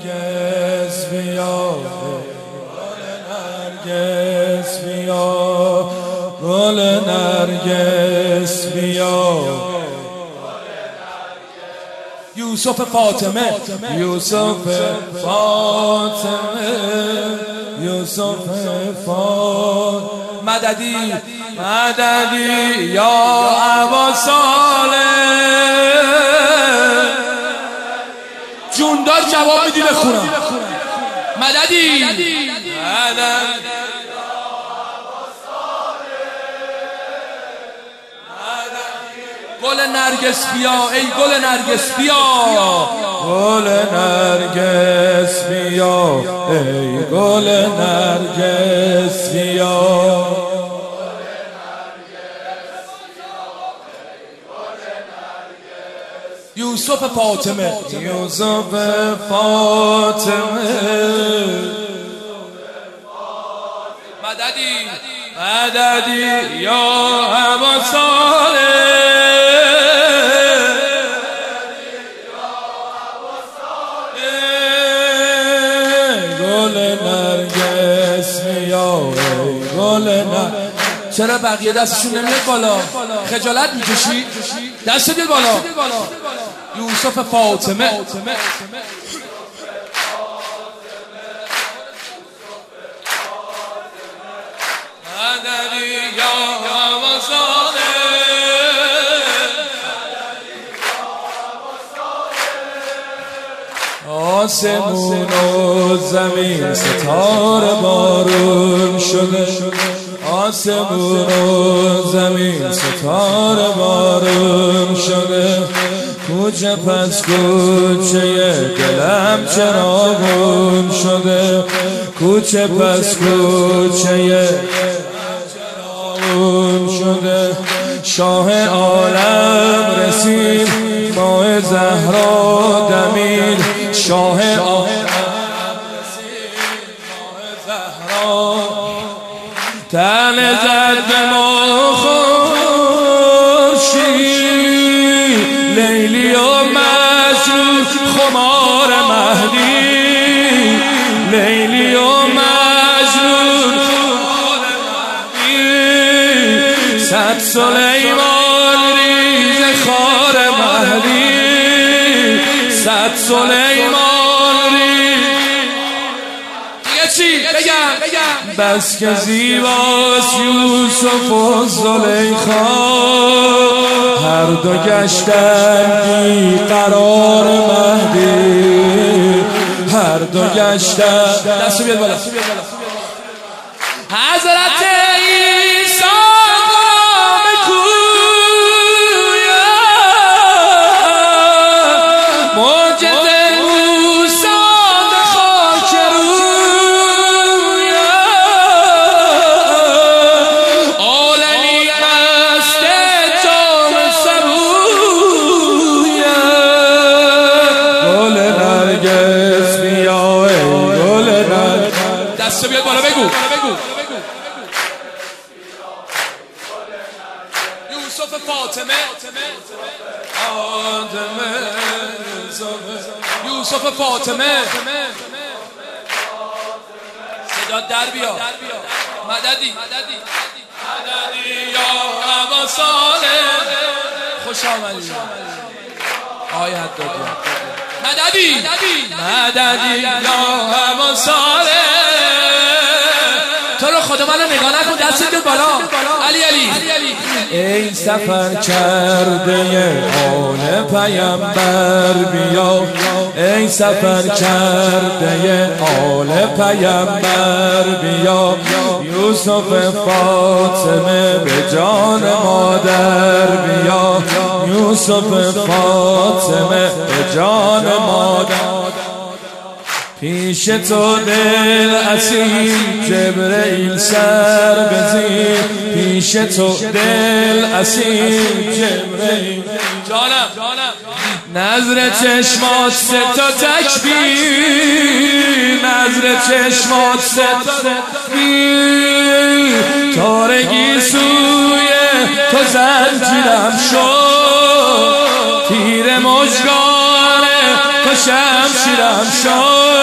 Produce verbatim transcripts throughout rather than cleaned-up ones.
نرگس بیا، گل نرگس بیا، گل نرگس بیا. یوسف فاطمه، یوسف فاطمه، یوسف فاطمه. مددی مددی یا ابا صالح. جوندار جواب میدی بخونم. مددی مدد گل نرگس بیا، ای گل نرگس بیا، گل نرگس بیا، ای گل نرگس بیا. یوسف فاطمه، یوسف فاطمه. مددی مددی یا ابا صالح. چرا بقیه دستشون نمیاد بالا؟ خجالت میکشی؟ دست بیاد بالا. یوسف فاطمه. مددی یا ابا صالح. آسمون و زمین ستاره بارون شده، آسمون و زمین ستاره بارون شده. کوچه پس کوچه دلم چراغون شده، کوچه پس کوچه چراغون شده. شاه عالم رسید، ماه زهرا دمید، شاه عالم رسید، ماه زهرا تن زد به ما خورشید. لیلی و مجنون خمار مهدی، لیلی و مجنون خمار مهدی. صد سلیمان ریز خار مهدی، صد سلیمان ریز. دیگه چی؟ بگم بگم بس که زیباست یوسف و زلیخا، هر دو گشتن بی قرار مهدی، هر دو گشتن. دستو بیاد بالا. حضرت عیسی دست بیاد بالا. بگو بگو. یوسف فاطمه، یوسف فاطمه. صدا در بیا. مددی مددی یا ابا صالح. خوش آمدید آقای حدادی. مددی مددی یا ابا صالح. تو رو خدا منو نگاه نکن، دست بیاد بالا. علی علی. ای سفر کرده آل پیامبر بیا، ای سفر کرده آل پیامبر بیا. یوسف فاطمه به جان مادر بیا، یوسف فاطمه به جان مادر. پیش تو دل اسیر جبرئیل سر بزیر، پیش تو دل اسیر جبرئیل. جانم نظر چشمات سه تا تکبیر، نظر چشمات سه تا تکبیر. تارگی سوی تو زنجیرم شد، تیر مژگان تو شمشیرم شد.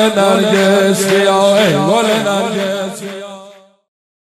نرگس بیا ای گل نرگس